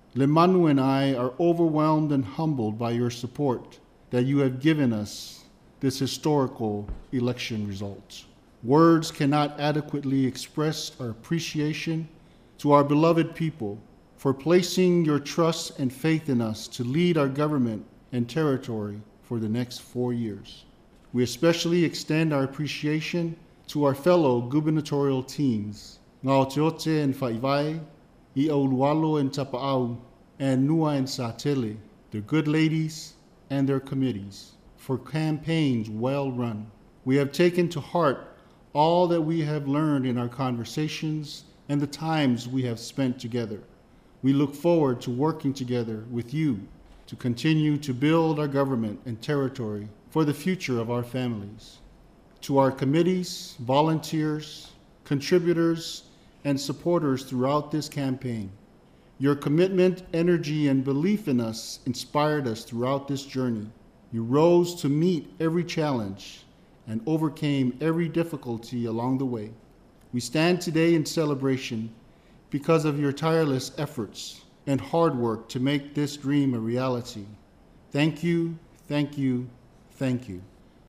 Lemanu and I are overwhelmed and humbled by your support that you have given us this historical election result. Words cannot adequately express our appreciation to our beloved people for placing your trust and faith in us to lead our government and territory for the next 4 years. We especially extend our appreciation to our fellow gubernatorial teams, Ngaotiote and Faivai, I'aulualo and Tapa'au, and Nua and Satele, their good ladies and their committees, for campaigns well run. We have taken to heart all that we have learned in our conversations and the times we have spent together. We look forward to working together with you to continue to build our government and territory for the future of our families. To our committees, volunteers, contributors, and supporters throughout this campaign, your commitment, energy, and belief in us inspired us throughout this journey. You rose to meet every challenge and overcame every difficulty along the way. We stand today in celebration because of your tireless efforts and hard work to make this dream a reality. Thank you, thank you, thank you.